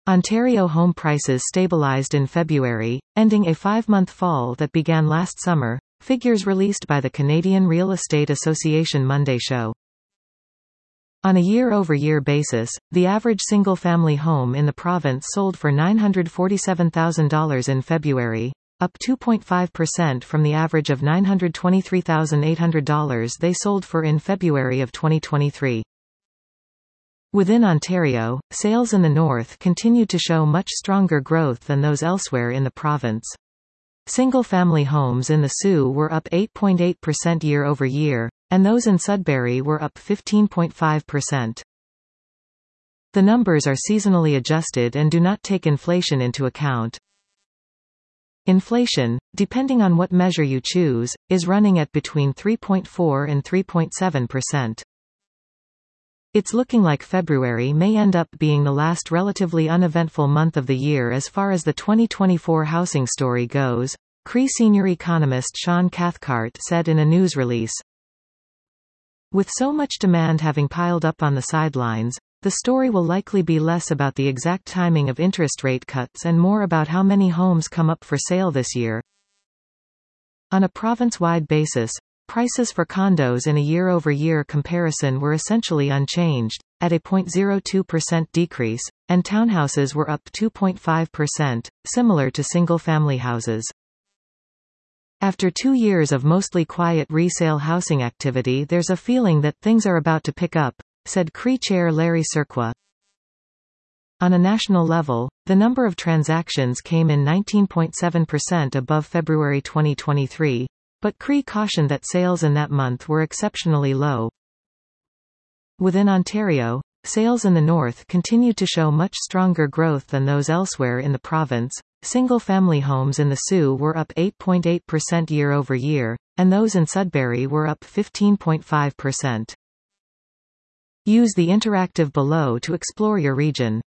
Ontario home prices stabilized in February, ending a 5-month fall that began last summer, figures released by the Canadian Real Estate Association Monday show. On a year-over-year basis, the average single-family home in the province sold for $947,000 in February, up 2.5% from the average of $923,800 they sold for in February of 2023. Within Ontario, sales in the north continued to show much stronger growth than those elsewhere in the province. Single-family homes in the Soo were up 8.8% year-over-year, and those in Sudbury were up 15.5%. The numbers are seasonally adjusted and do not take inflation into account. Inflation, depending on what measure you choose, is running at between 3.4 and 3.7%. It's looking like February may end up being the last relatively uneventful month of the year as far as the 2024 housing story goes, CRE senior economist Sean Cathcart said in a news release. With so much demand having piled up on the sidelines, the story will likely be less about the exact timing of interest rate cuts and more about how many homes come up for sale this year. On a province-wide basis, prices for condos in a year-over-year comparison were essentially unchanged, at a 0.02% decrease, and townhouses were up 2.5%, similar to single-family houses. After 2 years of mostly quiet resale housing activity, there's a feeling that things are about to pick up, said CRE Chair Larry Surqua. On a national level, the number of transactions came in 19.7% above February 2023, but CRE cautioned that sales in that month were exceptionally low. Within Ontario, sales in the north continued to show much stronger growth than those elsewhere in the province. Single-family homes in the Soo were up 8.8% year-over-year, and those in Sudbury were up 15.5%. Use the interactive below to explore your region.